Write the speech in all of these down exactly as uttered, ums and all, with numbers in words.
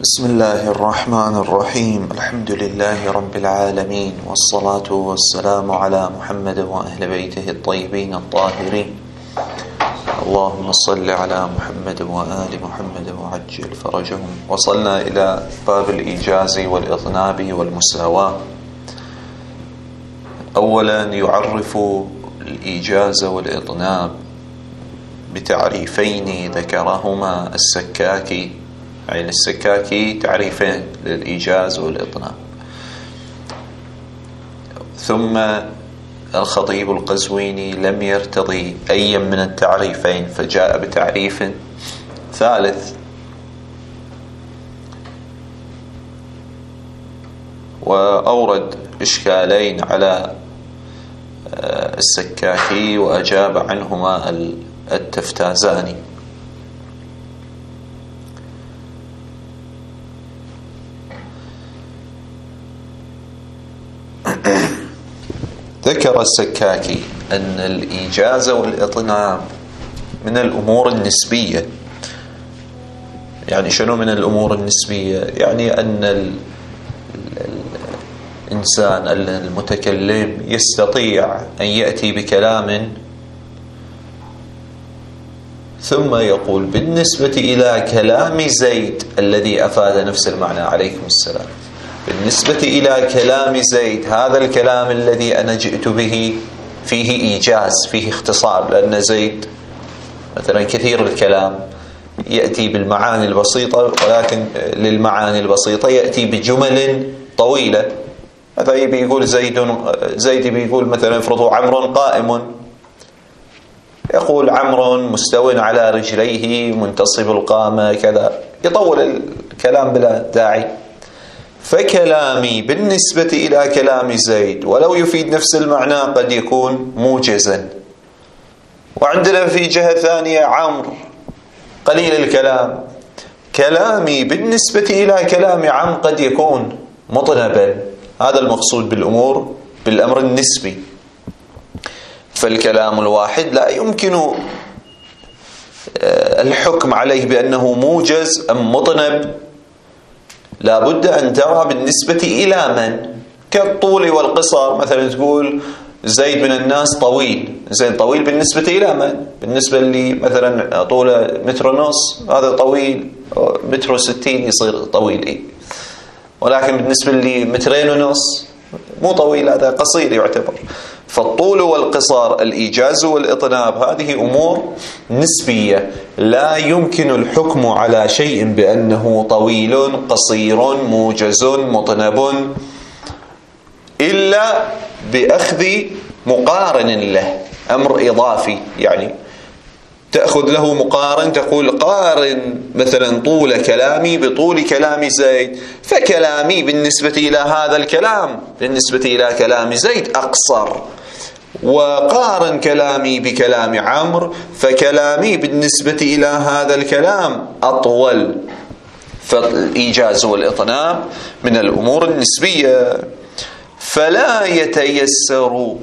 بسم الله الرحمن الرحيم. الحمد لله رب العالمين، والصلاة والسلام على محمد وأهل بيته الطيبين الطاهرين. اللهم صل على محمد وآل محمد وعجل فرجهم. وصلنا إلى باب الإيجاز والإطناب والمساواة. أولا يعرف الإيجاز والإطناب بتعريفين ذكرهما السكاكي، يعني السكاكي تعريفين للإيجاز والإطناب. ثم الخطيب القزويني لم يرتضي أي من التعريفين فجاء بتعريف ثالث، وأورد إشكالين على السكاكي وأجاب عنهما التفتازاني. ذكر السكاكي أن الإيجاز والإطناب من الأمور النسبية. يعني شنو من الأمور النسبية؟ يعني أن ال الإنسان المتكلم يستطيع أن يأتي بكلام ثم يقول بالنسبة إلى كلام زيد الذي أفاد نفس المعنى، عليكم السلام، بالنسبة إلى كلام زيد هذا الكلام الذي أنا جئت به فيه إيجاز، فيه اختصار، لأن زيد مثلا كثير الكلام يأتي بالمعاني البسيطة، ولكن للمعاني البسيطة يأتي بجمل طويلة. مثلا يبي يقول زيد زيد بيقول مثلا افرضوا عمرو قائم، يقول عمرو مستو على رجليه منتصب القامة كذا، يطول الكلام بلا داعي. فكلامي بالنسبة إلى كلام زيد ولو يفيد نفس المعنى قد يكون موجزا. وعندنا في جهة ثانية عمرو قليل الكلام، كلامي بالنسبة إلى كلام عمرو قد يكون مطنبا. هذا المقصود بالأمور بالأمر النسبي. فالكلام الواحد لا يمكن الحكم عليه بأنه موجز أم مطنب، لا بد أن ترى بالنسبة إلى من، كالطول والقصر. مثلا تقول زيد من الناس طويل، زيد طويل بالنسبة إلى من؟ بالنسبة لي مثلا طوله متر ونص، هذا طويل، متر وستين يصير طويل إيه؟ ولكن بالنسبة لي مترين ونص مو طويل، هذا قصير يعتبر. فالطول والقصر، الإيجاز والإطناب، هذه أمور نسبية، لا يمكن الحكم على شيء بأنه طويل قصير موجز مطنب إلا بأخذ مقارن له، أمر إضافي. يعني تأخذ له مقارن، تقول قارن مثلا طول كلامي بطول كلام زيد، فكلامي بالنسبة إلى هذا الكلام بالنسبة إلى كلام زيد أقصر، وقارن كلامي بكلام عمرو فكلامي بالنسبة إلى هذا الكلام أطول. فالإيجاز والإطناب من الأمور النسبية، فلا يتيسر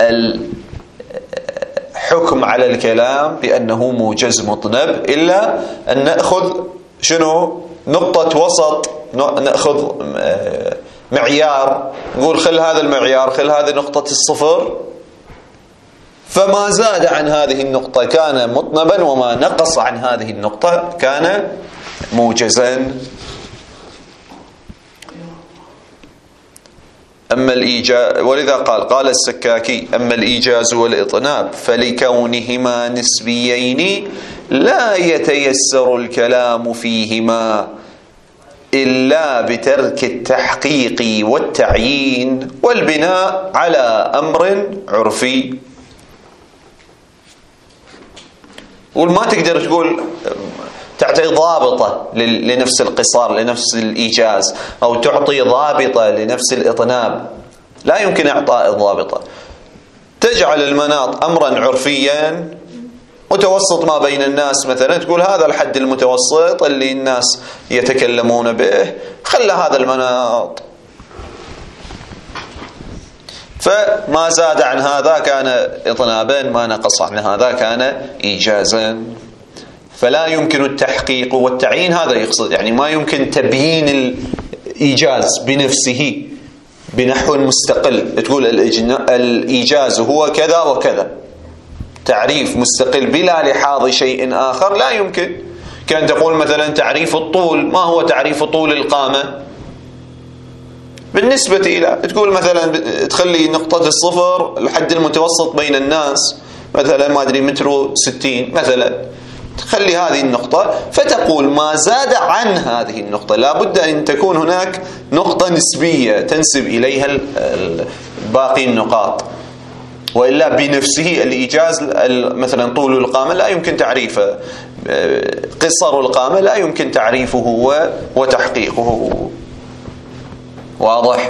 الحكم على الكلام بأنه موجز مطنب إلا أن نأخذ شنو؟ نقطة وسط، نأخذ معيار، نقول خل هذا المعيار، خل هذه نقطة الصفر، فما زاد عن هذه النقطة كان مطنبا، وما نقص عن هذه النقطة كان موجزا. أما الإيجاز، ولذا قال قال السكاكي أما الإيجاز والإطناب فلكونهما نسبيين لا يتيسر الكلام فيهما إلا بترك التحقيق والتعيين والبناء على أمر عرفي. وما تقدر تقول تعطي ضابطة لنفس القصار لنفس الإيجاز، أو تعطي ضابطة لنفس الإطناب، لا يمكن إعطاء الضابطة. تجعل المناط أمرا عرفيا متوسط ما بين الناس، مثلا تقول هذا الحد المتوسط اللي الناس يتكلمون به، خلى هذا المناط، فما زاد عن هذا كان إطنابا، ما نقص عن هذا كان إيجازا. فلا يمكن التحقيق والتعيين، هذا يقصد يعني ما يمكن تبيين الإيجاز بنفسه بنحو مستقل، تقول الإيجاز هو كذا وكذا، تعريف مستقل بلا لحاظ شيء آخر لا يمكن. كان تقول مثلا تعريف الطول، ما هو تعريف طول القامة بالنسبة إلى، تقول مثلا تخلي نقطة الصفر الحد المتوسط بين الناس مثلا ما أدري متر وستين مثلا، تخلي هذه النقطة، فتقول ما زاد عن هذه النقطة لا بد أن تكون هناك نقطة نسبية تنسب إليها باقي النقاط، وإلا بنفسه الإيجاز مثلا طول القامة لا يمكن تعريفه، قصر القامة لا يمكن تعريفه وتحقيقه. واضح؟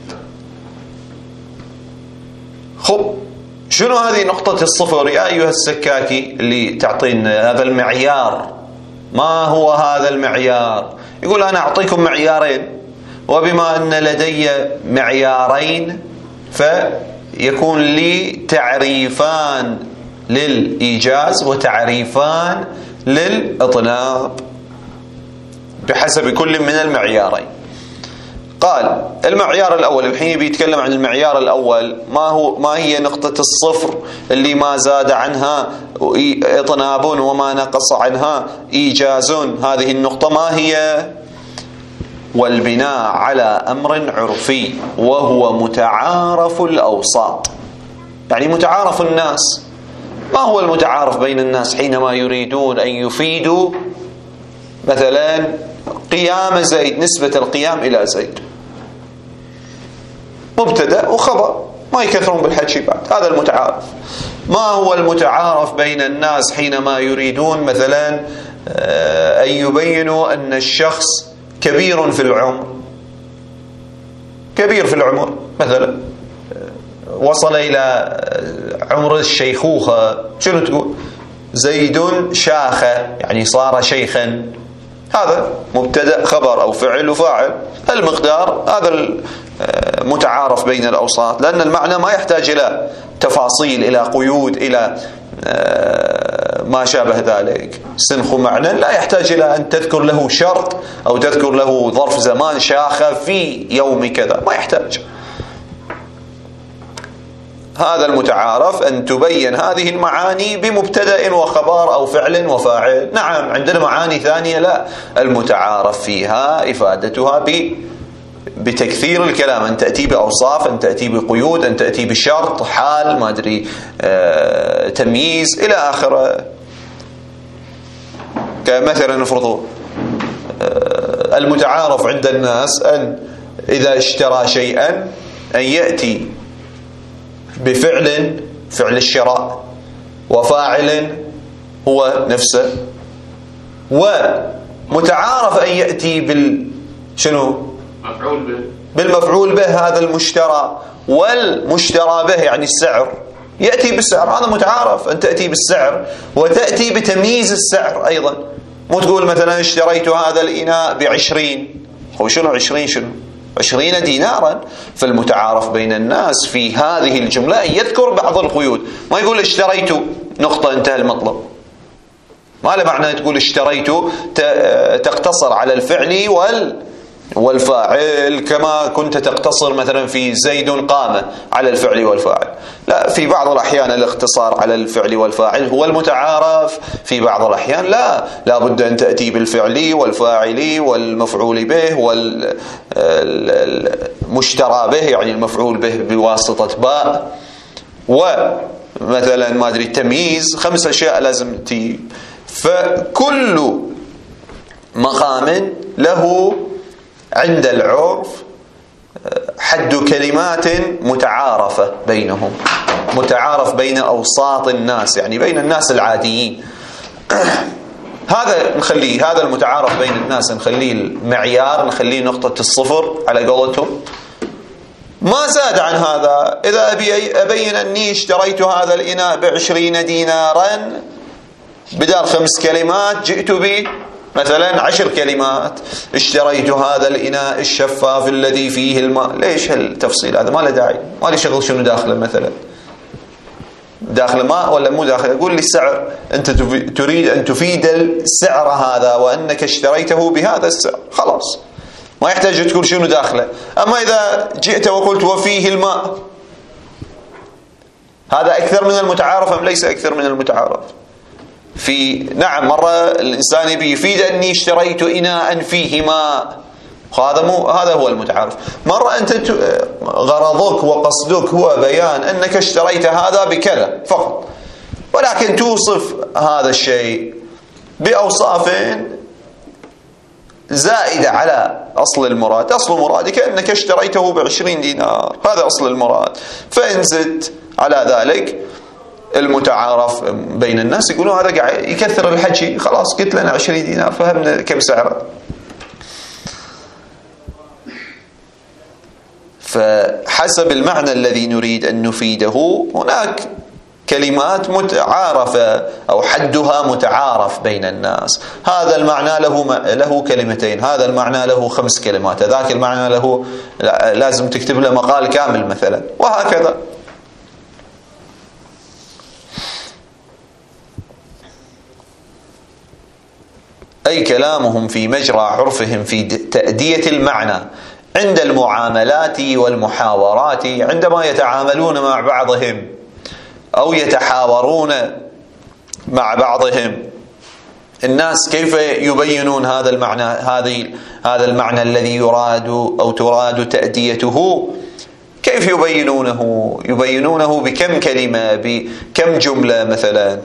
خب شنو هذه نقطة الصفر يا أيها السكاكي اللي تعطينا هذا المعيار؟ ما هو هذا المعيار؟ يقول أنا أعطيكم معيارين، وبما أن لدي معيارين فيكون لي تعريفان للإيجاز وتعريفان للإطناب بحسب كل من المعيارين. قال المعيار الأول، الحين بيتكلم عن المعيار الأول، ما هو ما هي نقطة الصفر اللي ما زاد عنها إطناب وما نقص عنها إيجاز، هذه النقطة ما هي؟ والبناء على أمر عرفي وهو متعارف الأوساط، يعني متعارف الناس. ما هو المتعارف بين الناس حينما يريدون أن يفيدوا مثلا قيام زيد، نسبة القيام إلى زيد، مبتدأ وخبر، ما يكثرون بالحكي بعد، هذا المتعارف. ما هو المتعارف بين الناس حينما يريدون مثلا أن يبينوا أن الشخص كبير في العمر، كبير في العمر مثلا وصل إلى عمر الشيخوخة، شنو تقول؟ زيد شاخة، يعني صار شيخا، هذا مبتدأ خبر أو فعل وفاعل. المقدار هذا متعارف بين الأوساط، لأن المعنى ما يحتاج إلى تفاصيل، إلى قيود، إلى ما شابه ذلك. سنخ معنى لا يحتاج إلى أن تذكر له شرط أو تذكر له ظرف زمان شاخة في يوم كذا، ما يحتاج. هذا المتعارف أن تبين هذه المعاني بمبتدأ وخبر أو فعل وفاعل. نعم عندنا معاني ثانية لا، المتعارف فيها إفادتها بتكثير الكلام، أن تأتي بأوصاف، أن تأتي بقيود، أن تأتي بشرط، حال، ما أدري آه، تمييز إلى آخره. كمثلا نفرض آه، المتعارف عند الناس أن إذا اشترى شيئا أن يأتي بفعل، فعل الشراء، وفاعل هو نفسه، ومتعارف أن يأتي بال شنو؟ مفعول به، بالمفعول به هذا المشترى، والمشترى به يعني السعر، يأتي بالسعر، هذا متعارف أن تأتي بالسعر وتأتي بتمييز السعر أيضا. مو تقول مثلا اشتريت هذا الإناء بعشرين، هو شنو عشرين؟ شنو عشرين دينارا. فالمتعارف بين الناس في هذه الجملة أن يذكر بعض القيود، ما يقول اشتريت نقطة انتهى المطلب، ما له معنى تقول اشتريت تقتصر على الفعل وال والفاعل كما كنت تقتصر مثلا في زيد قام على الفعل والفاعل. لا، في بعض الأحيان الاقتصار على الفعل والفاعل هو المتعارف، في بعض الأحيان لا، لا بد أن تأتي بالفعل والفاعل والمفعول به والمشترى به، يعني المفعول به بواسطة باء، ومثلا ما أدري التمييز، خمس أشياء لازم تي. فكل مقام له عند العرف حد كلمات متعارفة بينهم، متعارف بين أوساط الناس، يعني بين الناس العاديين. هذا نخليه، هذا المتعارف بين الناس نخليه المعيار، نخليه نقطة الصفر على قولتهم. ما زاد عن هذا، إذا أبي أبين أني اشتريت هذا الإناء بعشرين دينارا، بدال خمس كلمات جئت به مثلا عشر كلمات، اشتريت هذا الإناء الشفاف الذي فيه الماء. ليش هالتفصيل هذا؟ ما له داعي، ما له شغل شنو داخله مثلا. داخل ماء ولا مو داخل، يقول لي السعر، أنت تريد أن تفيد السعر هذا وأنك اشتريته بهذا السعر، خلاص ما يحتاج تقول شنو داخله. أما إذا جئت وقلت وفيه الماء، هذا أكثر من المتعارف أم ليس أكثر من المتعارف؟ في نعم مرة الإنسان يبي يفيد أني اشتريت إناء فيه ماء، هذا مو هذا هو المتعارف. مرة أنت غرضك وقصدك هو بيان أنك اشتريت هذا بكذا فقط، ولكن توصف هذا الشيء بأوصاف زائدة على أصل المراد. أصل مرادك أنك اشتريته بعشرين دينار، هذا أصل المراد. فإن زدت على ذلك المتعارف بين الناس يقولون هذا قاعد يكثر الحكي، خلاص قلت لنا عشرين دينار فهمنا كم سعره. فحسب المعنى الذي نريد أن نفيده هناك كلمات متعارفة أو حدها متعارف بين الناس. هذا المعنى له له كلمتين، هذا المعنى له خمس كلمات، ذاك المعنى له لازم تكتب له مقال كامل مثلا، وهكذا. أي كلامهم في مجرى عرفهم في تأدية المعنى عند المعاملات والمحاورات، عندما يتعاملون مع بعضهم أو يتحاورون مع بعضهم. الناس كيف يبينون هذا المعنى، هذه هذا المعنى الذي يراد أو تراد تأديته، كيف يبينونه؟ يبينونه بكم كلمة، بكم جملة مثلا.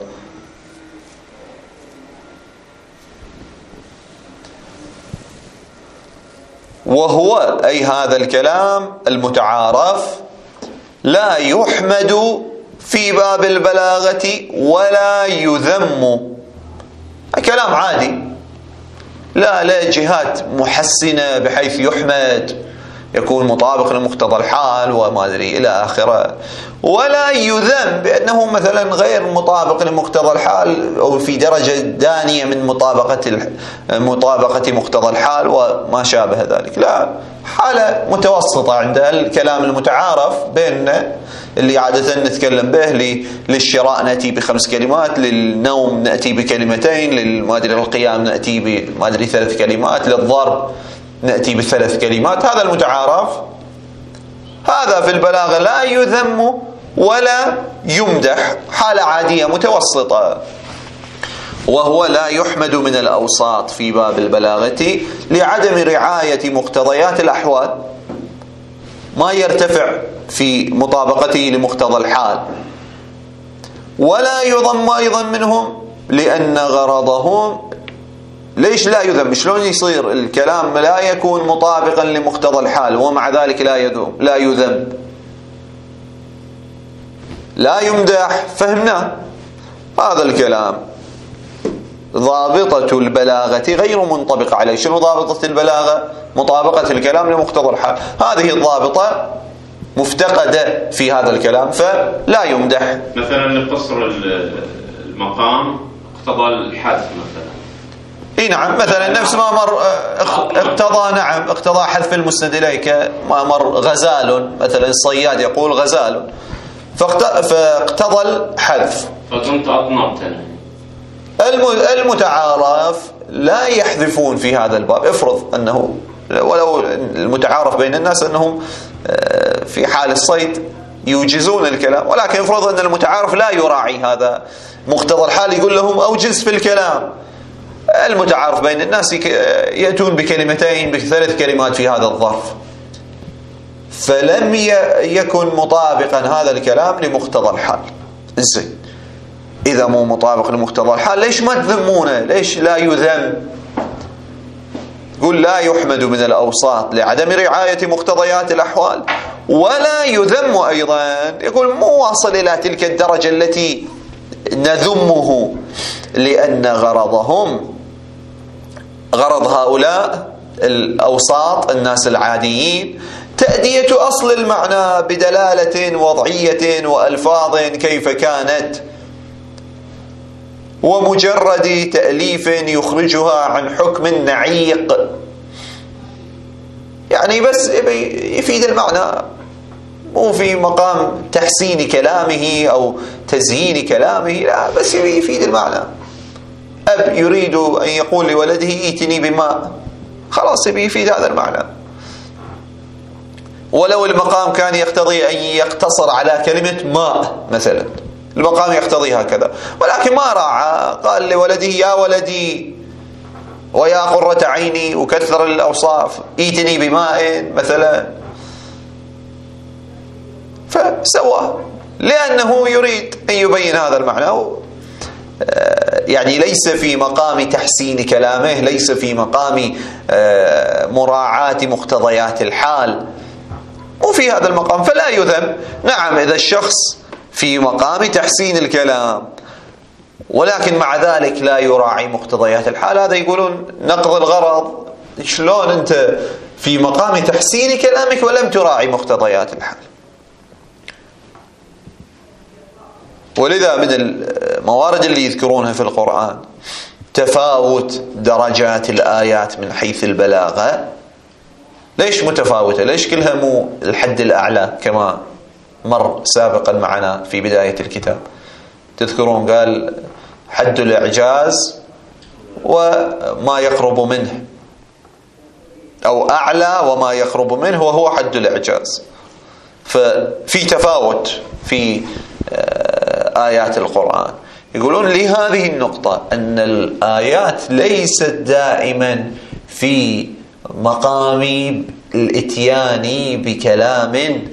وهو أي هذا الكلام المتعارف لا يحمد في باب البلاغة ولا يذم، كلام عادي لا لا جهات محسنة بحيث يحمد، يكون مطابق لمقتضى الحال وما أدري إلى آخره، ولا يذم بأنه مثلا غير مطابق لمقتضى الحال أو في درجة دانية من مطابقة مطابقة مقتضى الحال وما شابه ذلك. لا، حالة متوسطة عند الكلام المتعارف بيننا اللي عادة نتكلم به. للشراء نأتي بخمس كلمات، للنوم نأتي بكلمتين، للمادري القيام نأتي بمادري ثلاث كلمات، للضرب نأتي بثلاث كلمات. هذا المتعارف، هذا في البلاغة لا يذم ولا يمدح، حالة عادية متوسطة. وهو لا يحمد من الأوساط في باب البلاغة لعدم رعاية مقتضيات الأحوال، ما يرتفع في مطابقته لمقتضى الحال. ولا يضم أيضا منهم لأن غرضهم، ليش لا يذم؟ شلون يصير الكلام لا يكون مطابقا لمقتضى الحال ومع ذلك لا يذم لا يذم لا يمدح؟ فهمنا هذا الكلام ضابطة البلاغة غير منطبقة عليه. شنو ضابطة البلاغة؟ مطابقة الكلام لمقتضى الحال. هذه الضابطة مفتقدة في هذا الكلام فلا يمدح. مثلا لقصر المقام اقتضى الحذف مثلا. اي نعم، مثلا نفس ما مر اقتضى، نعم اقتضى حذف المسند اليك، ما مر غزال مثلا، الصياد يقول غزال فاقتضى الحذف فكنت اطنبتني. المتعارف لا يحذفون في هذا الباب. افرض انه ولو المتعارف بين الناس انهم في حال الصيد يوجزون الكلام، ولكن افرض ان المتعارف لا يراعي هذا مقتضى الحال، يقول لهم اوجز في الكلام. المتعارف بين الناس يأتون بكلمتين بثلاث كلمات في هذا الظرف، فلم يكن مطابقا هذا الكلام لمقتضى الحال. زين، إذا مو مطابق لمقتضى الحال ليش ما تذمونه؟ ليش لا يذم؟ يقول لا يحمد من الأوساط لعدم رعاية مقتضيات الأحوال، ولا يذم أيضا، يقول مو واصل إلى تلك الدرجة التي نذمه، لأن غرضهم، غرض هؤلاء الأوساط الناس العاديين، تأدية أصل المعنى بدلالة وضعية وألفاظ كيف كانت، ومجرد تأليف يخرجها عن حكم نعيق، يعني بس يفيد المعنى مو في مقام تحسين كلامه أو تزيين كلامه، لا، بس يفيد المعنى. أب يريد أن يقول لولده ائتني بماء، خلاص يبي يفيد هذا المعنى. ولو المقام كان يقتضي أن يقتصر على كلمة ماء مثلا، المقام يقتضي هكذا، ولكن ما راعى، قال لولده يا ولدي ويا قرة عيني، وكثر الأوصاف، ائتني بماء مثلا، فسواه لأنه يريد أن يبين هذا المعنى. يعني ليس في مقام تحسين كلامه، ليس في مقام مراعاة مقتضيات الحال، وفي هذا المقام فلا يذم. نعم، إذا الشخص في مقام تحسين الكلام ولكن مع ذلك لا يراعي مقتضيات الحال، هذا يقولون نقض الغرض. شلون أنت في مقام تحسين كلامك ولم تراعي مقتضيات الحال؟ ولذا من الموارد اللي يذكرونها في القرآن تفاوت درجات الآيات من حيث البلاغة. ليش متفاوتة؟ ليش كلها مو الحد الأعلى كما مر سابقا معنا في بداية الكتاب؟ تذكرون قال حد الإعجاز وما يقرب منه، أو أعلى وما يقرب منه وهو حد الإعجاز. ففي تفاوت في آيات القرآن. يقولون لهذه النقطة أن الآيات ليست دائما في مقام الإتيان بكلام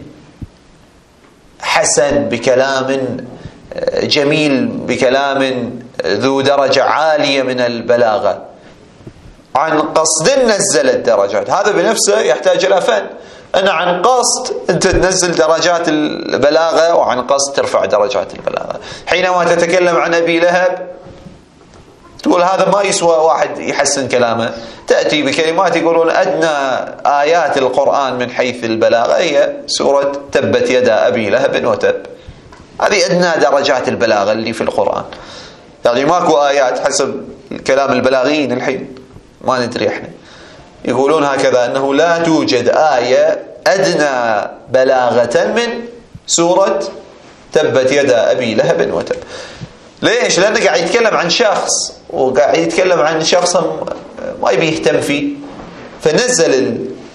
حسن، بكلام جميل، بكلام ذو درجة عالية من البلاغة، عن قصد نزل الدرجات. هذا بنفسه يحتاج إلى فن. أنا عن قصد أنت تنزل درجات البلاغة، وعن قصد ترفع درجات البلاغة. حينما تتكلم عن أبي لهب تقول هذا ما يسوى واحد يحسن كلامه، تأتي بكلمات يقولون أدنى آيات القرآن من حيث البلاغة هي سورة تبت يدا أبي لهب وتب. هذه أدنى درجات البلاغة اللي في القرآن. يعني ماكو آيات حسب كلام البلاغيين الحين، ما ندري احنا، يقولون هكذا أنه لا توجد آية أدنى بلاغة من سورة تبت يدا أبي لهب وتب. ليش؟ لأنه قاعد يتكلم عن شخص، وقاعد يتكلم عن شخص ما يبي يهتم فيه، فنزل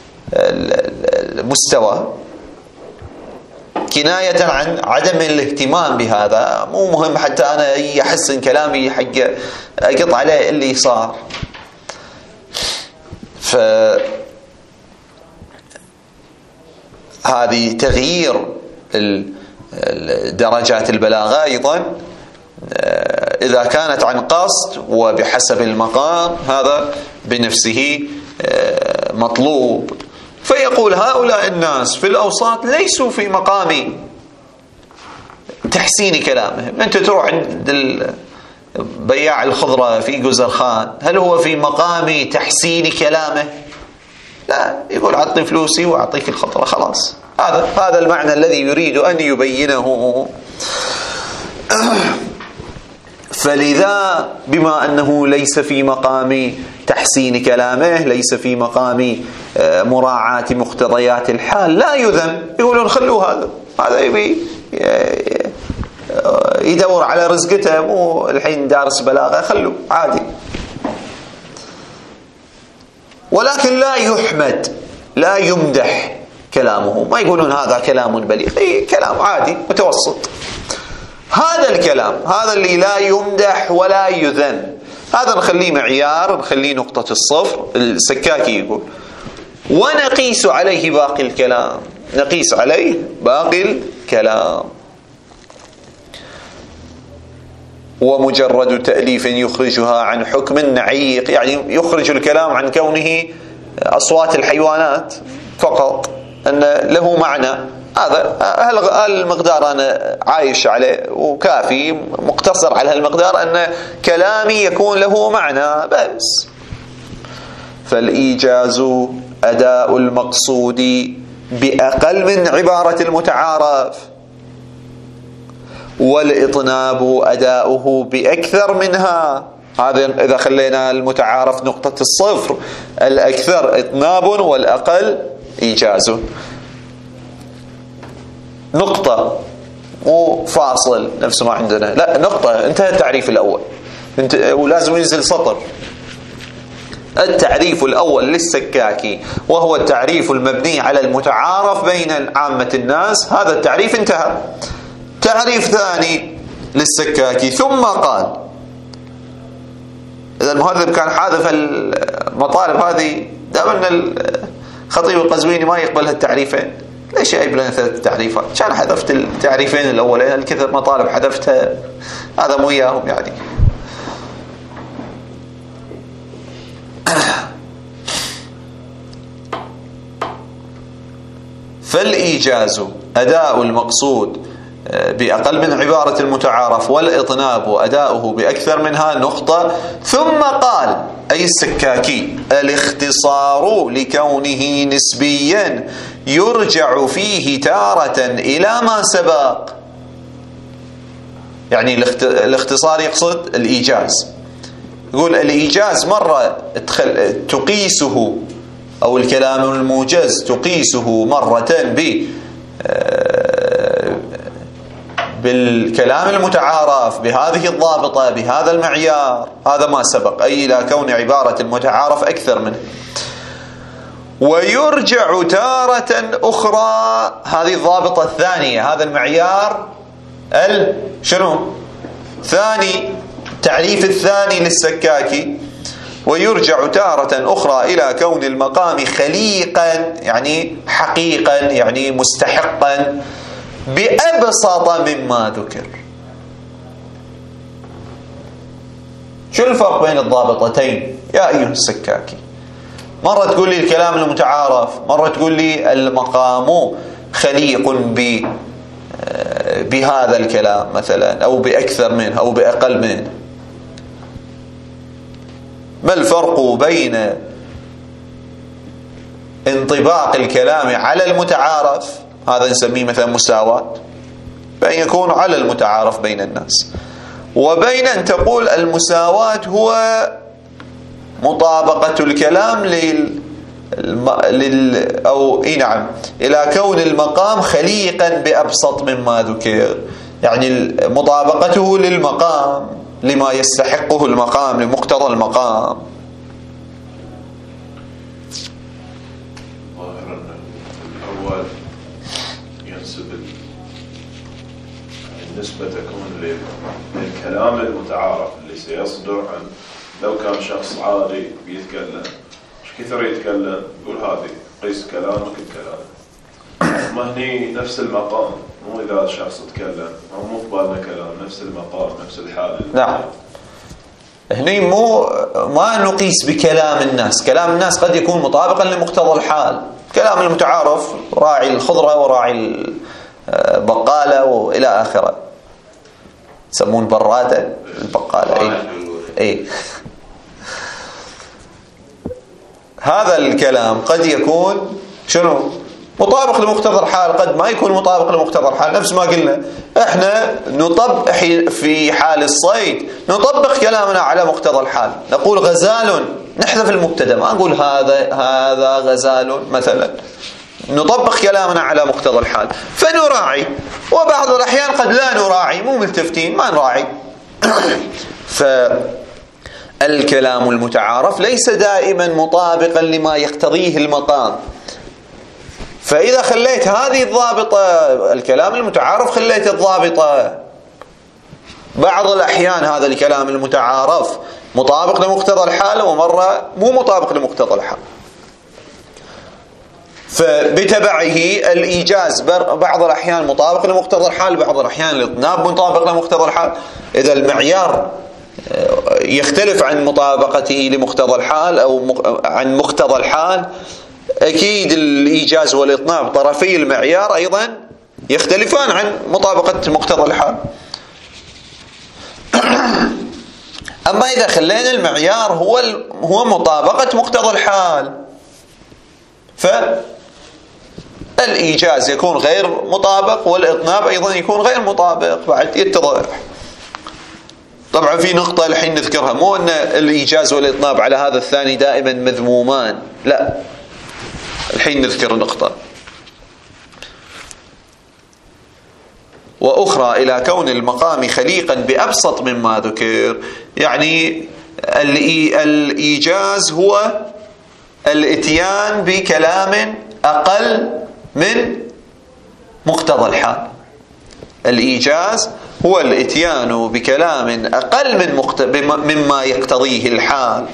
المستوى كناية عن عدم الاهتمام بهذا. مو مهم حتى أنا يحسن كلامي حق أقط عليه اللي صار. فهذه تغيير درجات البلاغة أيضا إذا كانت عن قصد وبحسب المقام، هذا بنفسه مطلوب. فيقول هؤلاء الناس في الأوساط ليسوا في مقام تحسين كلامهم. أنت تروح عند بياع الخضرة في جزرخان، هل هو في مقام تحسين كلامه؟ لا، يقول أعطني فلوسي وأعطيك الخضرة، خلاص. هذا هذا المعنى الذي يريد أن يبينه. فلذا بما أنه ليس في مقام تحسين كلامه، ليس في مقام مراعاة مقتضيات الحال، لا يذم. يقولون خلوا هذا هذا يبي يدور على رزقته، مو الحين دارس بلاغة، خلوا عادي. ولكن لا يحمد، لا يمدح كلامه، ما يقولون هذا كلام بليغ، أي كلام عادي متوسط. هذا الكلام، هذا اللي لا يمدح ولا يذم، هذا نخليه معيار، نخليه نقطة الصفر. السكاكي يقول ونقيس عليه باقي الكلام، نقيس عليه باقي الكلام. ومجرد تأليف يخرجها عن حكم نعيق، يعني يخرج الكلام عن كونه أصوات الحيوانات فقط، أن له معنى. هذا هالمقدار أنا عايش عليه وكافي، مقتصر على هالمقدار، أن كلامي يكون له معنى بس. فالإيجاز أداء المقصود بأقل من عبارة المتعارف، والإطناب أداؤه بأكثر منها. هذا إذا خلينا المتعارف نقطة الصفر، الأكثر إطناب والأقل إيجاز. نقطة مو فاصل نفس ما عندنا، لا نقطة، انتهى التعريف الأول، انت ولازم ينزل سطر. التعريف الأول للسكاكي وهو التعريف المبني على المتعارف بين عامة الناس، هذا التعريف انتهى. تعريف ثاني للسكاكي ثم قال. إذا المهذب كان حاذف المطالب هذه، دام أن الخطيب القزويني ما يقبل هالتعريفين، ليش جايب لنا ثلاث تعريفات؟ كان حذفت التعريفين الأولين، الكثر مطالب حذفتها، هذا مو إياهم يعني. فالإيجاز أداء المقصود بأقل من عبارة المتعارف، والإطناب أداؤه بأكثر منها نقطة. ثم قال أي السكاكي: الاختصار لكونه نسبيا يرجع فيه تارة إلى ما سبق. يعني الاختصار يقصد الإيجاز، يقول الإيجاز مرة تقيسه، أو الكلام الموجز تقيسه مرة ب بالكلام المتعارف بهذه الضابطة بهذا المعيار، هذا ما سبق، أي إلى كون عبارة المتعارف أكثر منه. ويرجع تارة أخرى، هذه الضابطة الثانية، هذا المعيار ال شنو ثاني، تعريف الثاني للسكاكي. ويرجع تارة أخرى إلى كون المقام خليقا، يعني حقيقا، يعني مستحقا، بأبسط مما ذكر. شو الفرق بين الضابطتين يا أيها السكاكي؟ مرة تقول لي الكلام المتعارف، مرة تقول لي المقام خليق ب بهذا الكلام مثلا، أو بأكثر منه أو بأقل منه. ما الفرق بين انطباق الكلام على المتعارف، هذا نسميه مثلا مساواة، بأن يكون على المتعارف بين الناس، وبين أن تقول المساواة هو مطابقة الكلام لل, لل... أو إيه نعم إلى كون المقام خليقا بأبسط مما ذكر، يعني مطابقته للمقام، لما يستحقه المقام، لمقتضى المقام. ظاهرا الأول ينسب النسبة تكون للكلام المتعارف اللي سيصدر عن، لو كان شخص عادي بيتكلم مش كثر يتكلم يقول هذه قيس كلامك بكلام، ما هني نفس المقام، مو إذا شخص تكلم مو في بالنا كلام، نفس المقام نفس الحال. نعم، هني مو ما نقيس بكلام الناس، كلام الناس قد يكون مطابقا لمقتضى الحال. كلام المتعارف راعي الخضرة وراعي البقالة وإلى آخره، يسمون برادة البقالة. أي. أي. هذا الكلام قد يكون شنو مطابق لمقتضى الحال، قد ما يكون مطابق لمقتضى الحال. نفس ما قلنا احنا نطبق في حال الصيد، نطبق كلامنا على مقتضى الحال، نقول غزال، نحذف المبتدا، ما نقول هذا هذا غزال مثلا، نطبق كلامنا على مقتضى الحال فنراعي. وبعض الأحيان قد لا نراعي، مو ملتفتين ما نراعي. فالكلام المتعارف ليس دائما مطابقا لما يقتضيه المقام. فإذا خليت هذه الضابطة، الكلام المتعارف خليت الضابطة، بعض الأحيان هذا الكلام المتعارف مطابق لمقتضى الحال، ومرة مو مطابق لمقتضى الحال. فبتبعه الإيجاز بعض الأحيان مطابق لمقتضى الحال، بعض الأحيان الإطناب مطابق لمقتضى الحال. إذا المعيار يختلف عن مطابقته لمقتضى الحال أو عن مقتضى الحال، أكيد الإيجاز والإطناب طرفي المعيار أيضا يختلفان عن مطابقة مقتضى الحال. أما إذا خلينا المعيار هو هو مطابقة مقتضى الحال، فالإيجاز يكون غير مطابق، والإطناب أيضا يكون غير مطابق، بعد يتضح. طبعا في نقطة الحين نذكرها، مو أن الإيجاز والإطناب على هذا الثاني دائما مذمومان، لا، الحين نذكر نقطة. وأخرى إلى كون المقام خليقا بأبسط مما ذكر. يعني الإيجاز هو الإتيان بكلام أقل من مقتضى الحال. الإيجاز هو الإتيان بكلام أقل من مقت... مما يقتضيه الحال.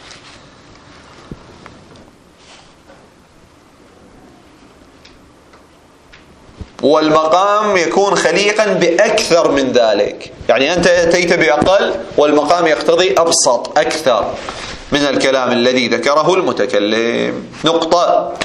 والمقام يكون خليقا بأكثر من ذلك. يعني أنت أتيت بأقل والمقام يقتضي أبسط أكثر من الكلام الذي ذكره المتكلم. نقطة.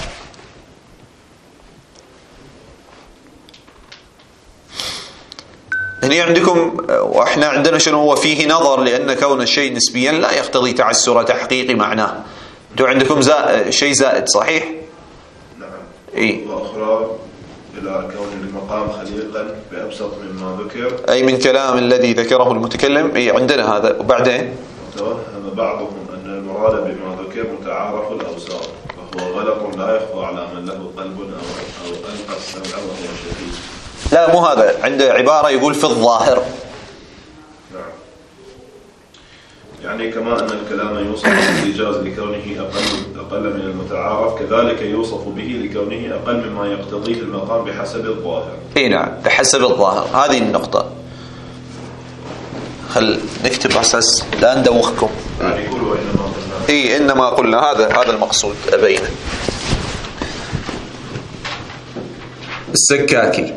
هنا عندكم وإحنا عندنا شنو هو فيه نظر، لأن كون الشيء نسبيا لا يقتضي تعسر تحقيق معناه. أنتم عندكم زائد شيء زائد صحيح؟ نعم. إيه؟ وأخرى إلى كون المقام خليقا بأبسط مما ذكر، أي من كلام الذي ذكره المتكلم. إيه عندنا هذا. وبعدين وتوهم بعضهم أن المراد بما ذكر متعارف الأوساط، وهو غلط لا يخفى على من له قلب أو أو ألقى السمع وهو شديد. لا مو هذا، عنده عبارة يقول في الظاهر. نعم. يعني كما أن الكلام يوصف بالإيجاز لكونه أقل أقل من المتعارف، كذلك يوصف به لكونه أقل مما يقتضيه المقام بحسب الظاهر. إيه نعم بحسب الظاهر. هذه النقطة. خل نكتب أساس لا ندوخكم. يعني يقول وإنما قلنا. إيه إنما قلنا هذا هذا المقصود أبينه. السكاكي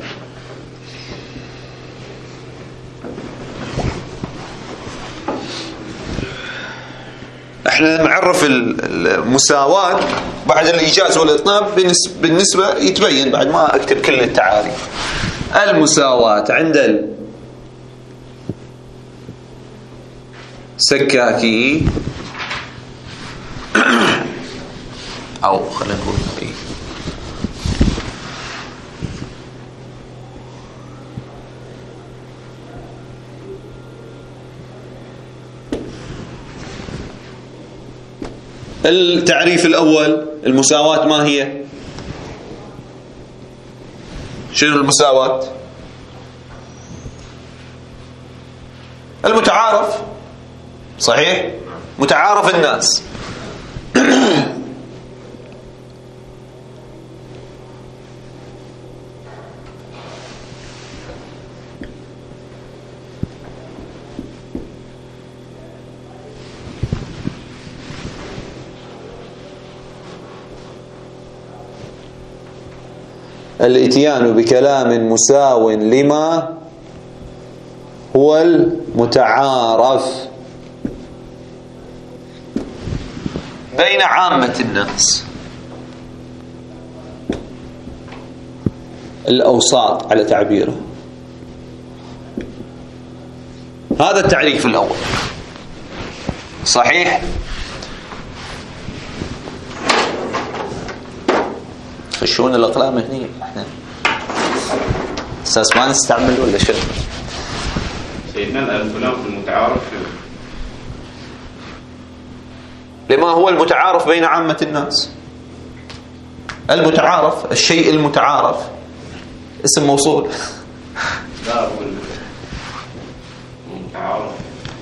احنا نعرف المساواة بعد الإيجاز والإطناب بالنسبة يتبين بعد ما أكتب كل التعاريف. المساواة عند السكاكي أو خلينا نقول إيه التعريف الأول. المساواة ما هي؟ شنو المساواة؟ المتعارف صحيح؟ متعارف الناس. الاتيان بكلام مساو لما هو المتعارف بين عامة الناس، الأوساط على تعبيره. هذا التعريف الأول صحيح؟ خشون الأقلام هني احنا أساس ما نستعمل ولا شيء. سيدنا الكلام في المتعارف لما هو المتعارف بين عامة الناس. المتعارف الشيء المتعارف اسم موصول. لا أقول المتعارف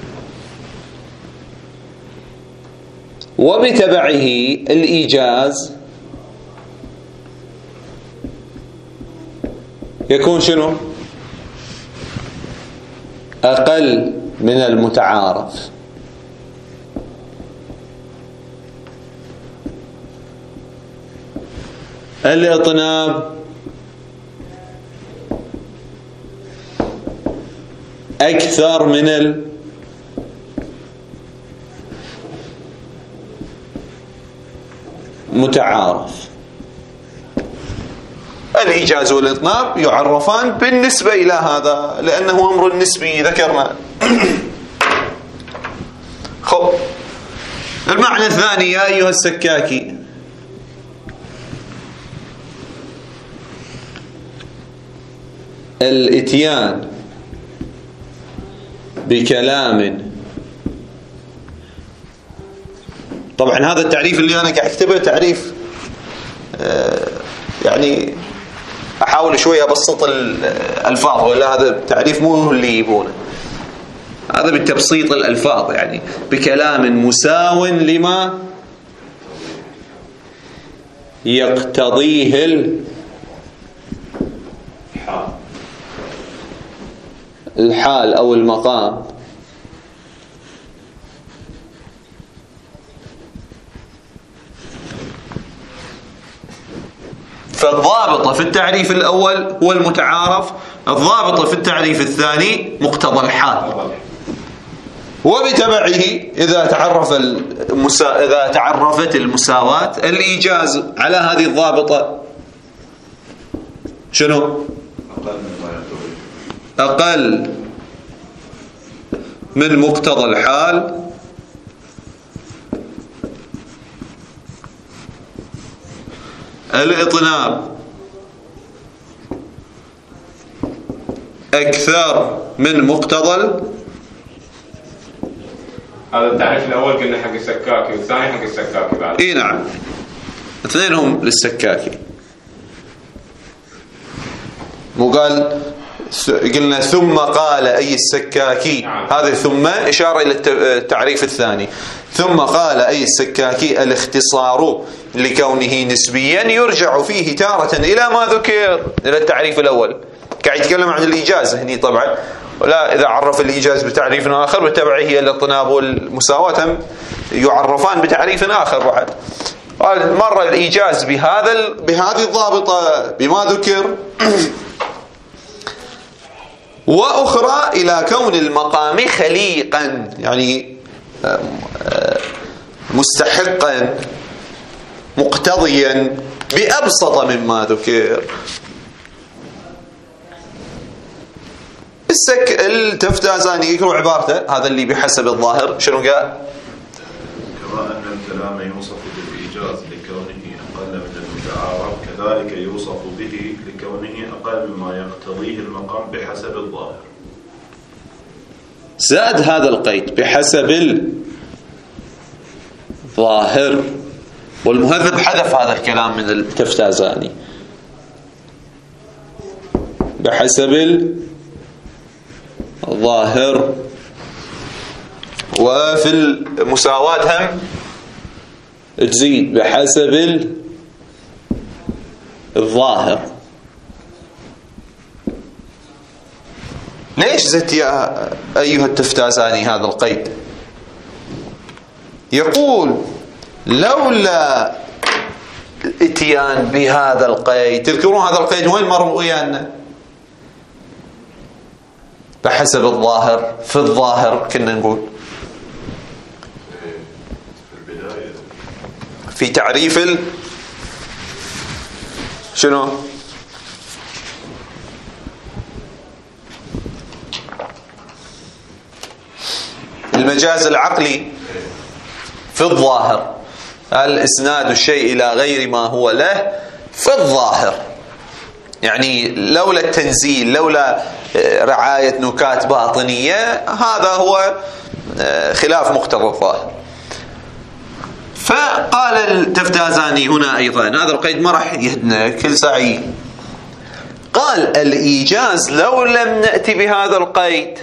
وبتبعه الإيجاز يكون شنو؟ أقل من المتعارف. الإطناب أكثر من المتعارف. الإيجاز والإطناب يعرفان بالنسبة إلى هذا لأنه أمر نسبي ذكرنا. خب المعنى الثاني يا أيها السكاكي، الاتيان بكلام. طبعا هذا التعريف اللي أنا قاعد أكتبه تعريف آه يعني أحاول شوية أبسط الألفاظ، ولا هذا التعريف مو اللي يبونه، هذا بالتبسيط الألفاظ، يعني بكلام مساو لما يقتضيه الحال أو المقام. فالضابط في التعريف الأول هو المتعارف، الضابط في التعريف الثاني مقتضى الحال. وبتبعه إذا تعرف المسا... إذا تعرفت المساواة الإيجاز على هذه الضابطة شنو؟ أقل من مقتضى الحال الإطناب أكثر من مقتضى. هذا التعريف الأول قلنا حق السكاكي، والثاني حق السكاكي بعد. إيه نعم، اثنينهم للسكاكي. مو قال قلنا ثم قال أي السكاكي، نعم. هذه ثم إشارة إلى التعريف الثاني. ثم قال أي السكاكي الاختصار لكونه نسبيا يرجع فيه تارة إلى ما ذكر، إلى التعريف الأول. قاعد يتكلم عن الإيجاز هني طبعا، ولا إذا عرف الإيجاز بتعريف آخر بالتبعه هي الاطناب والمساواة هم يعرفان بتعريف آخر بعد. قال مرة الإيجاز بهذا بهذه الضابطة بما ذكر، وأخرى إلى كون المقام خليقا، يعني مستحقا مقتضيا بأبسط مما ذكر. السك التفتازاني يقرأ عبارته هذا اللي بحسب الظاهر شنو قال؟ كما أن الكلام يوصف بالإيجاز لكونه أقل من المتعارف، كذلك يوصف به لكونه أقل مما يقتضيه المقام بحسب الظاهر. زاد هذا القيد بحسب الظاهر، والمهذب حذف هذا الكلام من التفتازاني بحسب الظاهر. وفي المساواة هم تزيد بحسب الظاهر. ليش زدت يا أيها التفتازاني هذا القيد؟ يقول لولا الاتيان بهذا القيد، تذكرون هذا القيد وين مر ويانا؟ بحسب الظاهر، في الظاهر كنا نقول في تعريف ال شنو؟ المجاز العقلي في الظاهر، الإسناد الشيء إلى غير ما هو له في الظاهر، يعني لولا التنزيل، لولا رعاية نكات باطنية، هذا هو خلاف مقتضى الظاهر. فقال التفتازاني هنا أيضا، هذا القيد ما راح يهدنا كل سعي، قال الإيجاز لو لم نأتي بهذا القيد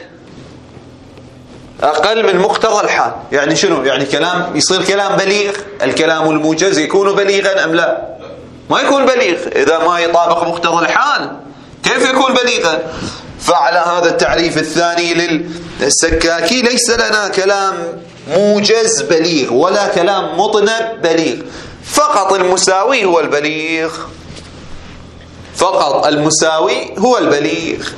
أقل من مقتضى الحال. يعني شنو؟ يعني كلام يصير كلام بليغ، الكلام الموجز يكون بليغا أم لا؟ ما يكون بليغ إذا ما يطابق مقتضى الحال، كيف يكون بليغا؟ فعلى هذا التعريف الثاني للسكاكي ليس لنا كلام موجز بليغ ولا كلام مطنب بليغ، فقط المساوي هو البليغ، فقط المساوي هو البليغ.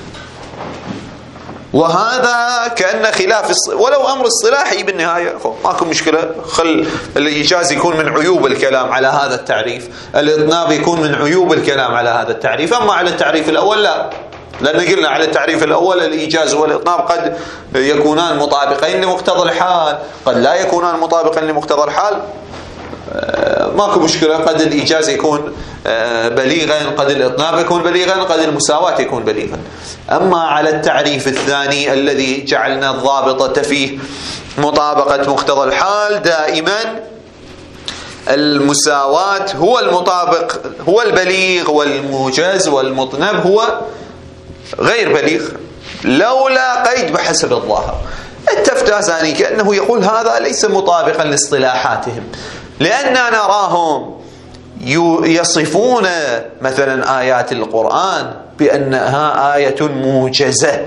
وهذا كأن خلاف الص... ولو أمر الصلاحي بالنهاية ماكو مشكلة، خل الإيجاز يكون من عيوب الكلام على هذا التعريف، الإطناب يكون من عيوب الكلام على هذا التعريف. أما على التعريف الأول لا، لأن قلنا على التعريف الأول الإيجاز والإطناب قد يكونان مطابقين لمقتضى الحال، قد لا يكونان مطابقين لمقتضى الحال، ماكو مشكلة. قد الإيجاز يكون بليغا، قد الإطناب يكون بليغا، قد المساواة يكون بليغا. أما على التعريف الثاني الذي جعلنا الضابطة فيه مطابقة مقتضى الحال دائما، المساواة هو المطابق، هو البليغ، والموجز والمطنب هو غير بليغ، لولا قيد بحسب الظاهر. التفتازاني كأنه يقول هذا ليس مطابقا لاصطلاحاتهم، لأننا نراهم يصفون مثلا آيات القرآن بأنها آية موجزة،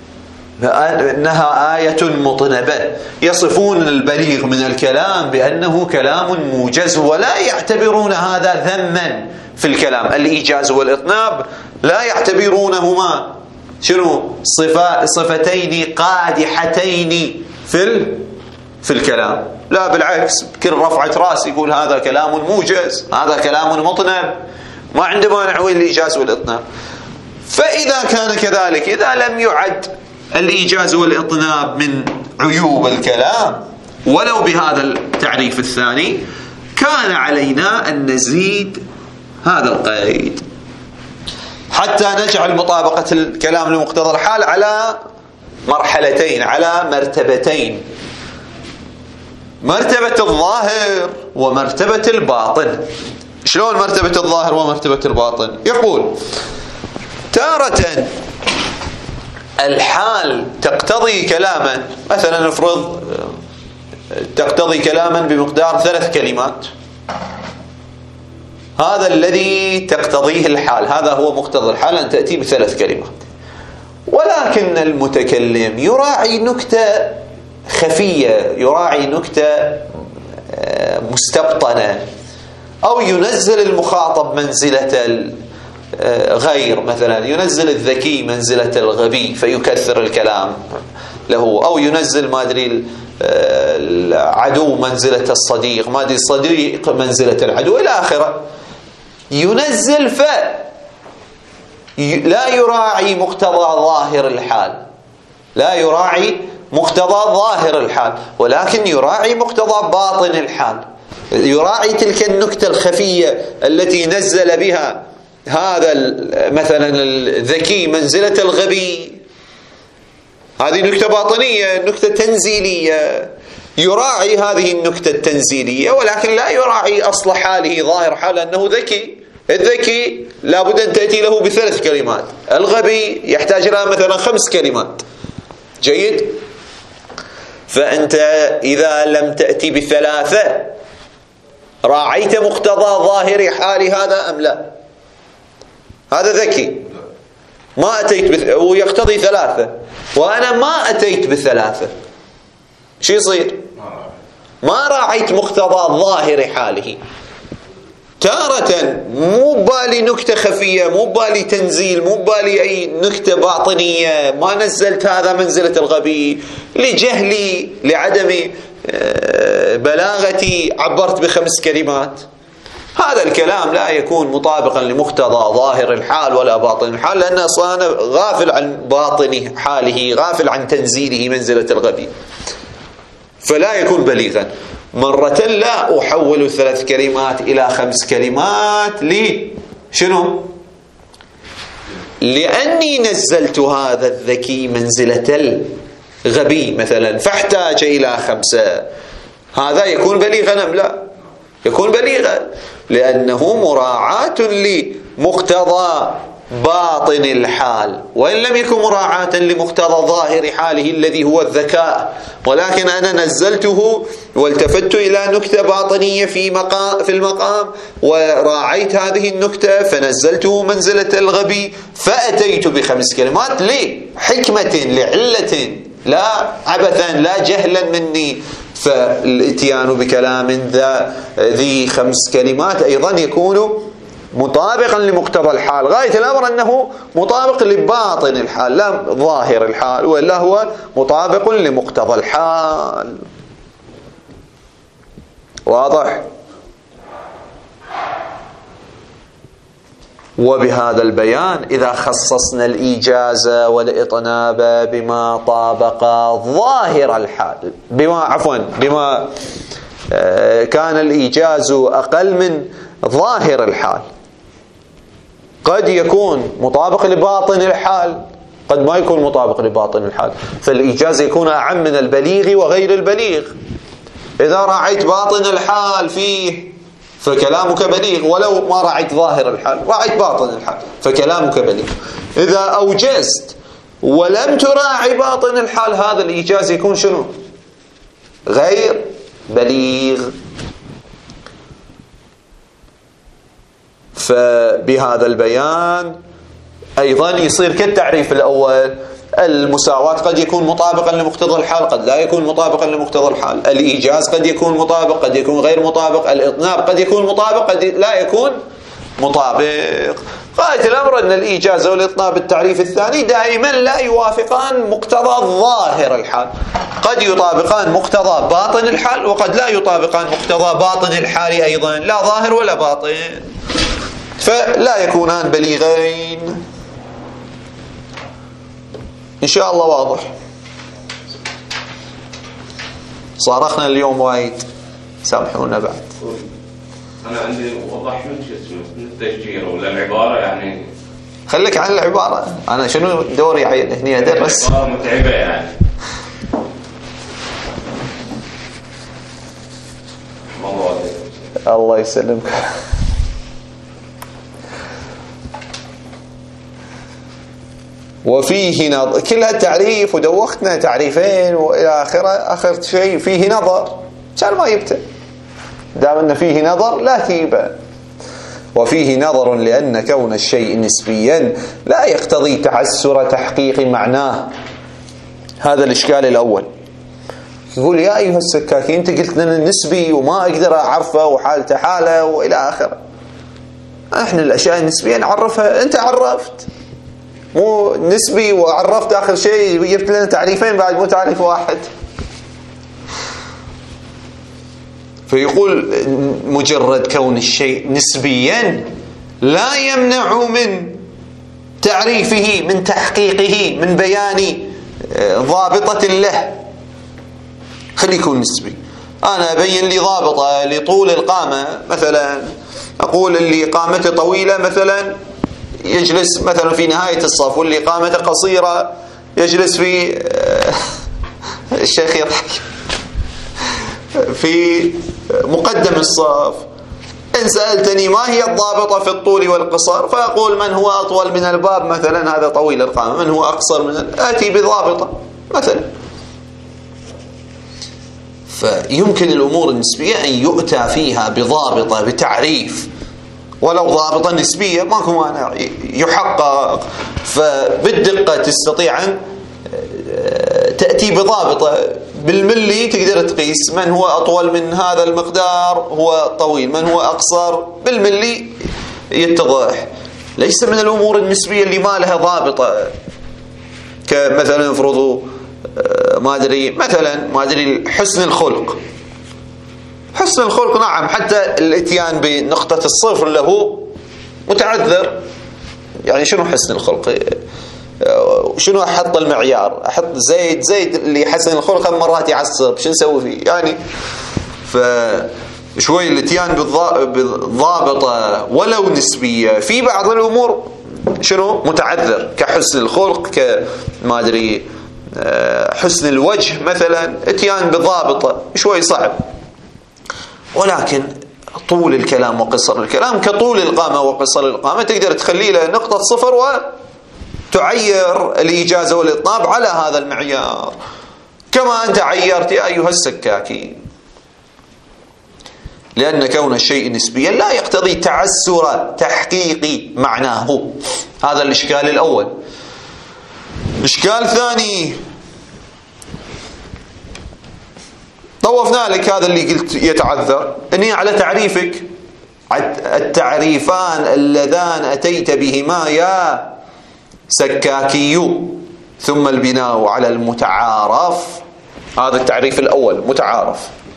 أنها آية مطنبة، يصفون البليغ من الكلام بأنه كلام موجز، ولا يعتبرون هذا ذما في الكلام. الإيجاز والإطناب لا يعتبرونهما شنو صفة صفتين قادحتين في في الكلام، لا بالعكس، بكل رفعة راس يقول هذا كلام موجز، هذا كلام مطنب، ما عنده مانع الإيجاز والإطناب. فإذا كان كذلك، إذا لم يعد الإيجاز والإطناب من عيوب الكلام ولو بهذا التعريف الثاني، كان علينا أن نزيد هذا القيد حتى نجعل مطابقة الكلام لمقتضى الحال على مرحلتين، على مرتبتين، مرتبة الظاهر ومرتبة الباطن. شلون مرتبة الظاهر ومرتبة الباطن؟ يقول تارة الحال تقتضي كلاما، مثلا نفرض تقتضي كلاما بمقدار ثلاث كلمات، هذا الذي تقتضيه الحال، هذا هو مقتضى الحال أن تأتي بثلاث كلمات. ولكن المتكلم يراعي نكتة خفية، يراعي نكتة مستبطنة، أو ينزل المخاطب منزلة غير، مثلا ينزل الذكي منزلة الغبي فيكثر الكلام له، أو ينزل ما أدري العدو منزلة الصديق، ما أدري الصديق منزلة العدو إلى آخره. ينزل ف لا يراعي مقتضى ظاهر الحال، لا يراعي مقتضى ظاهر الحال، ولكن يراعي مقتضى باطن الحال، يراعي تلك النكتة الخفية التي نزل بها هذا مثلا الذكي منزلة الغبي، هذه نكتة باطنية، نكتة تنزيلية، يراعي هذه النكتة التنزيلية، ولكن لا يراعي أصل حاله ظاهر حال أنه ذكي. الذكي لابد أن تأتي له بثلاث كلمات، الغبي يحتاج لها مثلا خمس كلمات. جيد؟ فأنت إذا لم تأتي بثلاثة راعيت مقتضى ظاهر حال هذا أم لا؟ هذا ذكي ما أتيت بث... ويقتضي ثلاثة، وأنا ما أتيت بثلاثة، شو يصير؟ ما راعيت مقتضى ظاهر حاله. تارة مو بالي نكتة خفية، مو بالي تنزيل، مو بالي أي نكتة باطنية، ما نزلت هذا منزلة الغبي، لجهلي لعدم بلاغتي عبرت بخمس كلمات. هذا الكلام لا يكون مطابقا لمقتضى ظاهر الحال ولا باطن الحال، لأنه أصلا غافل عن باطن حاله، غافل عن تنزيله منزلة الغبي، فلا يكون بليغا. مرة لا أحول ثلاث كلمات إلى خمس كلمات، لي شنو؟ لأني نزلت هذا الذكي منزلة الغبي مثلا، فاحتاج إلى خمسة. هذا يكون بليغا أم لا؟ يكون بليغا، لأنه مراعاة لمقتضى باطن الحال، وإن لم يكن مراعاة لمقتضى ظاهر حاله الذي هو الذكاء، ولكن أنا نزلته والتفت إلى نكتة باطنية في مقام في المقام، وراعيت هذه النكتة فنزلته منزلة الغبي، فأتيت بخمس كلمات لحكمة لعلة، لا عبثا لا جهلا مني. فالاتيان بكلام ذا ذي خمس كلمات أيضا يكون مطابقا لمقتضى الحال، غاية الأمر أنه مطابق لباطن الحال لا ظاهر الحال، وإلا هو مطابق لمقتضى الحال. واضح؟ وبهذا البيان إذا خصصنا الإيجاز والإطناب بما طابق ظاهر الحال، بما عفوا بما كان الإيجاز أقل من ظاهر الحال، قد يكون مطابق لباطن الحال، قد ما يكون مطابق لباطن الحال، فالإيجاز يكون أعم من البليغ وغير البليغ. إذا راعيت باطن الحال فيه فكلامك بليغ ولو ما رأيت ظاهر الحال، رأيت باطن الحال، فكلامك بليغ. إذا أوجزت ولم تراعي باطن الحال، هذا الإيجاز يكون شنو؟ غير بليغ. فبهذا البيان أيضا يصير كالتعريف الأول، المساواة قد يكون مطابقا لمقتضى الحال، قد لا يكون مطابقا لمقتضى الحال، الإيجاز قد يكون مطابق، قد يكون غير مطابق، الإطناب قد يكون مطابق، قد لا يكون مطابق. غاية الأمر أن الإيجاز والإطناب التعريف الثاني دائما لا يوافقان مقتضى ظاهر الحال، قد يطابقان مقتضى باطن الحال، وقد لا يطابقان مقتضى باطن الحال أيضا، لا ظاهر ولا باطن، فلا يكونان بليغين. إن شاء الله واضح. صارخنا اليوم وايد، سامحونا بعد. أنا عندي وضح من شو اسمه من التشجير ولا العبارة يعني. خليك عن العبارة، أنا شنو دوري هني أدرس؟ العبارة متعبة يعني. الله يسلمك. وفيه نظر، كل هالتعريف ودوختنا تعريفين والى اخره، اخر شيء فيه نظر، كان ما يبتع. دام ان فيه نظر لا تيبه. وفيه نظر لان كون الشيء نسبيا لا يقتضي تعسر تحقيق معناه. هذا الاشكال الاول. يقول يا ايها السكاكي انت قلت لنا النسبي وما اقدر اعرفه وحالته حاله والى اخره. احنا الاشياء النسبيه نعرفها، انت عرفت مو نسبي وعرفت آخر شيء جبت لنا تعريفين بعد مو تعريف واحد. فيقول مجرد كون الشيء نسبيا لا يمنع من تعريفه، من تحقيقه، من بيان ضابطة له. خلي يكون نسبي. أنا أبين لي ضابطة لطول القامة مثلا، أقول اللي قامته طويلة مثلا يجلس مثلا في نهاية الصف، واللي قامته قصيرة يجلس في الشيخ يضحك في مقدم الصف. إن سألتني ما هي الضابطة في الطول والقصر، فأقول من هو أطول من الباب مثلا هذا طويل القامة، من هو أقصر من ال... آتي بضابطة مثلا. فيمكن الأمور النسبية أن يؤتى فيها بضابطة بتعريف ولو ضابطة نسبية، ماكو مانع يحقق. فبالدقة تستطيع أن تأتي بضابطة بالملي، تقدر تقيس من هو أطول من هذا المقدار هو طويل، من هو أقصر بالملي يتضح. ليس من الأمور النسبية اللي ما لها ضابطة، كمثلا افرضوا ما أدري مثلا ما أدري حسن الخلق. حسن الخلق نعم، حتى الاتيان بنقطة الصفر له متعذر. يعني شنو حسن الخلق؟ شنو أحط المعيار؟ أحط زيد زيد اللي حسن الخلق مرات يعصب، شو نسوي فيه يعني؟ فشوي الاتيان بالضابطة ولو نسبية في بعض الأمور شنو متعذر، كحسن الخلق، كما أدري حسن الوجه مثلا، اتيان بالضابطة شوي صعب. ولكن طول الكلام وقصر الكلام كطول القامة وقصر القامة تقدر تخلي له نقطة صفر وتعير الإيجاز والإطناب على هذا المعيار، كما أنت عيرت يا أيها السكاكي. لأن كون الشيء نسبيا لا يقتضي تعسر تحقيق معناه. هذا الإشكال الأول. إشكال ثاني طوفنا لك، هذا اللي قلت يتعذر اني على تعريفك، التعريفان اللذان اتيت بهما يا سكاكي، ثم البناء على المتعارف. هذا التعريف الاول متعارف.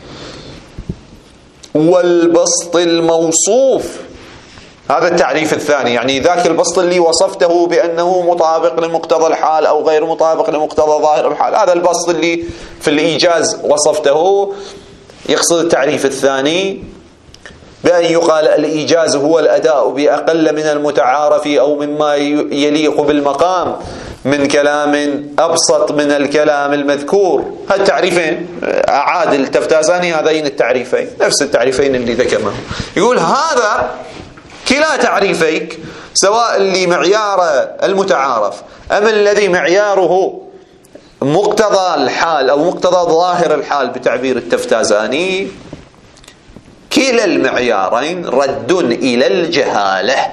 والبسط الموصوف هذا التعريف الثاني، يعني ذاك البسط اللي وصفته بأنه مطابق لمقتضى الحال أو غير مطابق لمقتضى ظاهر الحال، هذا البسط اللي في الإيجاز وصفته. يقصد التعريف الثاني بأن يقال الإيجاز هو الأداء بأقل من المتعارف أو مما يليق بالمقام من كلام أبسط من الكلام المذكور. هالتعريفين أعاد التفتازاني هذين التعريفين نفس التعريفين اللي ذكرناهم. يقول هذا كلا تعريفيك سواء اللي معيار المتعارف أم الذي معياره مقتضى الحال أو مقتضى ظاهر الحال بتعبير التفتازاني، كلا المعيارين رد إلى الجهالة.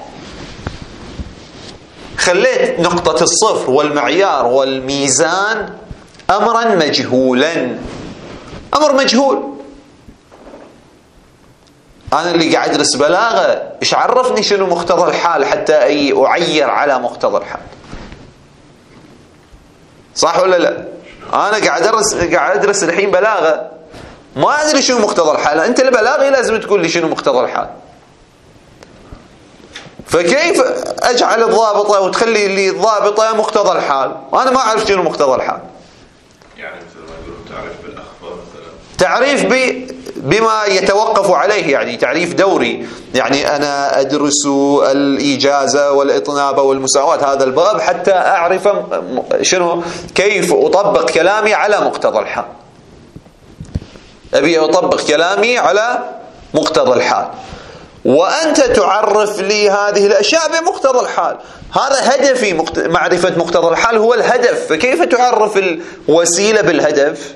خليت نقطة الصفر والمعيار والميزان أمرا مجهولا، أمر مجهول. أنا اللي قاعد أدرس بلاغة إيش عرفني شنو مقتضى الحال حتى أي أعير على مقتضى الحال؟ صح ولا لا؟ أنا قاعد أدرس قاعد أدرس الحين بلاغة ما أدري شنو مقتضى الحال، أنت البلاغي لازم تقول لي شنو مقتضى الحال. فكيف أجعل الضابطة وتخلي لي الضابطة مقتضى الحال وأنا ما أعرف شنو مقتضى الحال؟ يعني مثل ما يقولون تعريف بالأخبار مثلا، تعريف ب بما يتوقف عليه، يعني تعريف دوري. يعني أنا أدرس الإجازة والإطناب والمساواة هذا الباب حتى أعرف شنو كيف أطبق كلامي على مقتضى الحال. أبي أطبق كلامي على مقتضى الحال، وأنت تعرف لي هذه الأشياء بمقتضى الحال. هذا هدفي، معرفة مقتضى الحال هو الهدف، فكيف تعرف الوسيلة بالهدف؟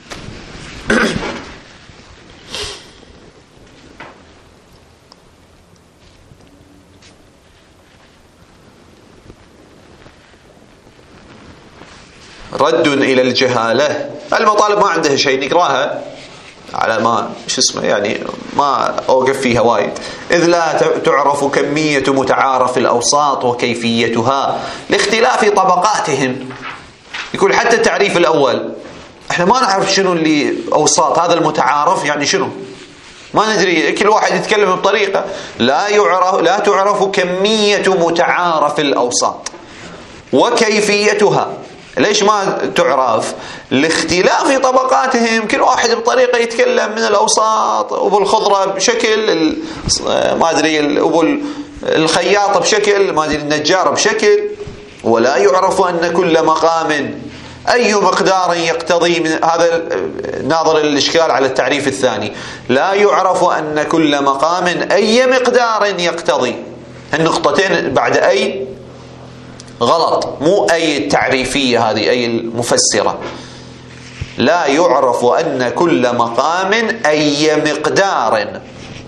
رد إلى الجهالة. المطالب ما عندها شيء نقراها على ما شو اسمه، يعني ما أوقف فيها وايد. إذ لا تعرف كمية متعارف الأوساط وكيفيتها لاختلاف طبقاتهم. يقول حتى التعريف الأول احنا ما نعرف شنو اللي أوساط، هذا المتعارف يعني شنو ما ندري، كل واحد يتكلم بطريقة. لا يعرف لا تعرف كمية متعارف الأوساط وكيفيتها. ليش ما تعرف؟ لاختلاف طبقاتهم، كل واحد بطريقة يتكلم من الأوساط، أبو الخضرة بشكل، ما أدري أبو الخياط بشكل، ما أدري النجار بشكل. ولا يعرف أن كل مقام أي مقدار يقتضي من هذا ناظر الإشكال على التعريف الثاني. لا يعرف أن كل مقام أي مقدار يقتضي. النقطتين بعد أي غلط، مو أي التعريفية هذه، أي المفسرة. لا يعرف أن كل مقام أي مقدار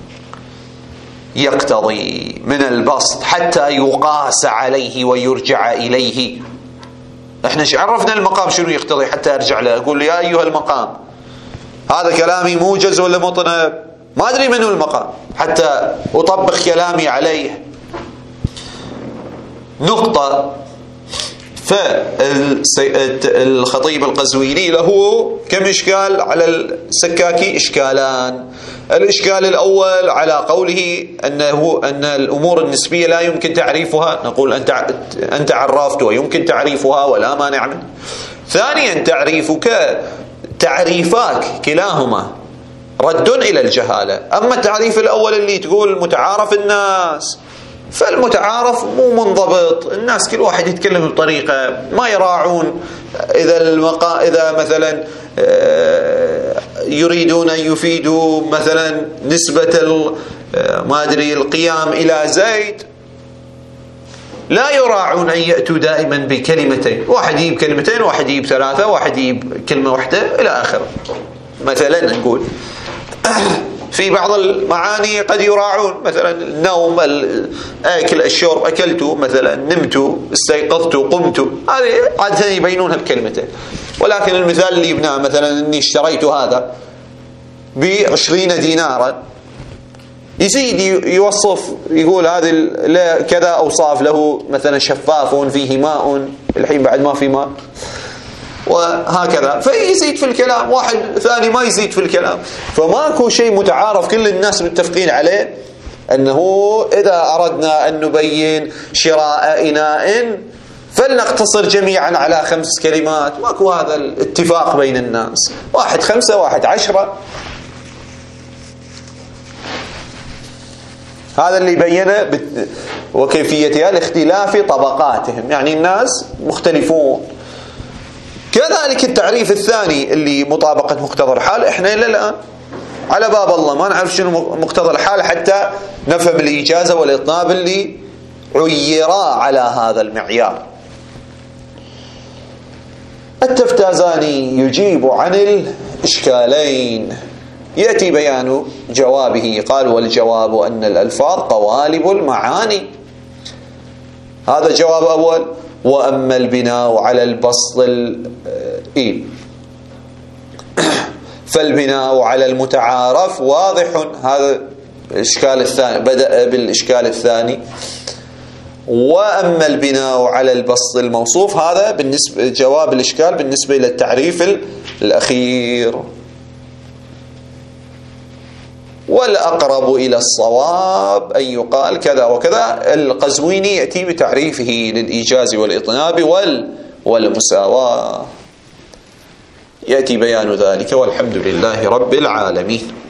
يقتضي من البسط حتى يقاس عليه ويرجع إليه. احنا عرفنا المقام شنو يقتضي حتى أرجع له، أقول يا أيها المقام هذا كلامي موجز ولا مطنب، ما أدري منه المقام حتى أطبق كلامي عليه. نقطة. فالخطيب القزويني له كم إشكال على السكاكي؟ إشكالان. الإشكال الأول على قوله أنه أن الأمور النسبية لا يمكن تعريفها، نقول أنت أنت عرفت ويمكن تعريفها ولا مانع منه. ثانيا تعريفك تعريفاك كلاهما رد إلى الجهالة. أما التعريف الأول اللي تقول متعارف الناس، فالمتعارف مو منضبط، الناس كل واحد يتكلم بطريقة ما يراعون. إذا المقا إذا مثلا يريدون أن يفيدوا مثلا نسبة ما أدري القيام إلى زيد، لا يراعون أن يأتوا دائما بكلمتين، واحد يجيب كلمتين، واحد يجيب ثلاثة، واحد يجيب كلمة واحدة إلى آخره. مثلا نقول في بعض المعاني قد يراعون، مثلا النوم، الأكل، الشرب، أكلت مثلا، نمت، استيقظت، قمت، هذه عادة يبينون هالكلمتين. ولكن المثال اللي يبناه مثلا أني اشتريت هذا بعشرين دينارا، يزيد يوصف يقول هذا كذا أوصاف له، مثلا شفاف فيه ماء، الحين بعد ما في ماء، وهكذا. فيزيد في الكلام، واحد ثاني ما يزيد في الكلام. فماكو شيء متعارف كل الناس متفقين عليه أنه إذا أردنا أن نبين شراء إناء فلنقتصر جميعا على خمس كلمات. ماكو هذا الاتفاق بين الناس، واحد خمسة، واحد عشرة. هذا اللي بينه وكيفيتها لاختلاف طبقاتهم، يعني الناس مختلفون. كذلك التعريف الثاني اللي مطابقة مقتضى الحال، احنا إلى الآن على باب الله ما نعرف شنو مقتضى الحال حتى نفهم الإجازة والإطناب اللي عيرا على هذا المعيار. التفتازاني يجيب عن الإشكالين، يأتي بيان جوابه. قال: والجواب أن الألفاظ قوالب المعاني. هذا جواب أول. وأما البناء على البسط الإيل فالبناء على المتعارف واضح. هذا الإشكال الثاني، بدأ بالإشكال الثاني. وأما البناء على البسط الموصوف، هذا بالنسبة جواب الإشكال بالنسبة إلى التعريف الأخير. والأقرب إلى الصواب أن يقال كذا وكذا. القزويني يأتي بتعريفه للإيجاز والإطناب والمساواة، يأتي بيان ذلك. والحمد لله رب العالمين.